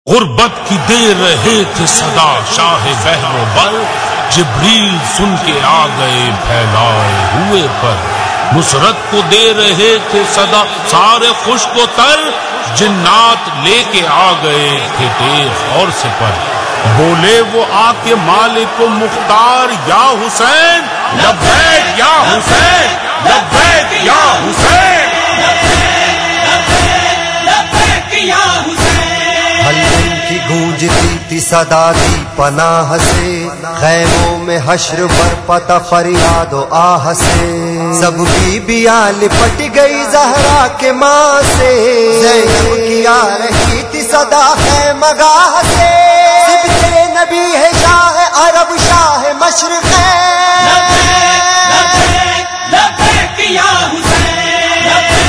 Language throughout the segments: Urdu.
غربت کی دے رہے تھے صدا شاہ بحر و بر، جبریل سن کے آ گئے پھیلائے ہوئے پر، نصرت کو دے رہے تھے صدا سارے خشک و تر، جنات لے کے آ گئے تھے تیغ اور سپر، بولے وہ آ کے مالک و مختار یا حسین، لبیک یا حسین، لبیک یا حسین، لبیک یا حسین۔ حلم کی گونجتی تھی صدا دی پناہ سے، خیموں میں حشر برپا فریاد و آہ سے، سب بیبیاں لپٹ گئی زہرا کے ماں سے، زینب کی آ رہی تھی صدا خیمہ گاہ سے، سبتے نبی ہے شاہ عرب شاہ مشرق ہے، لبیک یا حسین،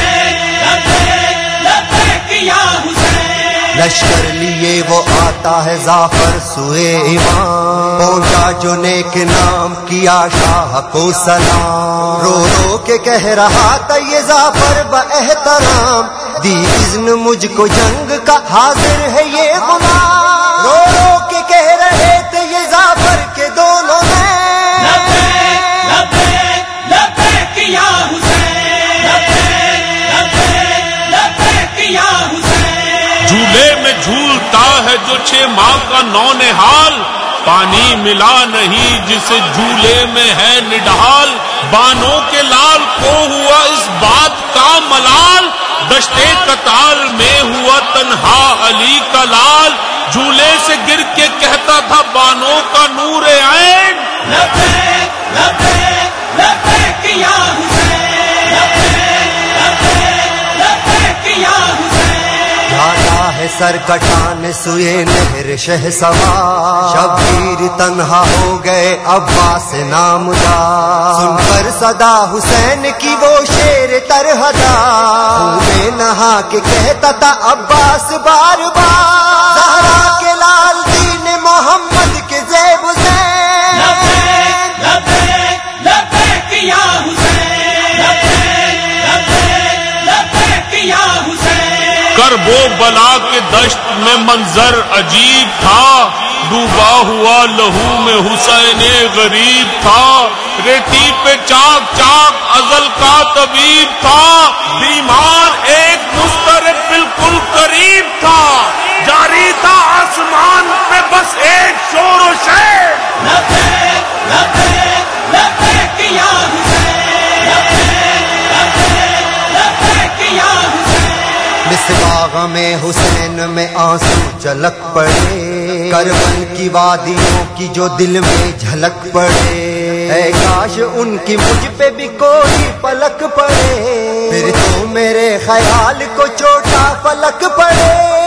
لبیک یا حسین۔ لشکر لیے وہ آتا ہے ظافر سوئے ایمان، پہنچا جو نیک نام کیا شاہ کو سلام، رو رو کے کہہ رہا تھا یہ ظافر با احترام، دی اذن مجھ کو جنگ کا حاضر ہے یہ غلام، رو رو کے کہہ رہے تھے یہ ظافر کے دونوں نے، لبیک لبیک یا حسین، لبیک یا حسین۔ جھولے میں جھولتا ہے جو 6 ماہ کا نونہال، پانی ملا نہیں جسے جھولے میں ہے نڈھال، بانوں کے لال کو ہوا اس بات کا ملال، دشتے قتال میں ہوا تنہا علی کا لال، جھولے سے گر کے کہتا تھا بانوں کا نور عین، لبیک لبیک لبیک یا حسین، لبیک یا حسین۔ جاتا ہے سر کٹانے سوئے نہر شہ سوار، شبیر تنہا ہو گئے عباس نامدار، سن کر صدا حسین کی وہ شیر ترہدا، میں نہا کے کہتا تھا عباس بار بار، زہرا کے لال دین محمد کے زیب حسین، لبیک لبیک لبیک یا حسین، لبیک یا حسین۔ کرب و بلا کے دشت میں منظر عجیب تھا، ڈوبا ہوا لہو میں حسین غریب تھا، ریتی پہ چاک چاک ازل کا طبیب تھا، بیمار ایک مضطرب بالکل قریب تھا، جاری تھا آسمان پہ بس ایک شور و شیر، لبیک لبیک لبیک یا حسین، لبیک یا حسین۔ مصباح میں حسین میں آنسو جھلک پڑے، کربل کی وادیوں کی جو دل میں جھلک پڑے، اے کاش ان کی مجھ پہ بھی کوئی پلک پڑے، پھر تو میرے خیال کو چھوٹا فلک پڑے۔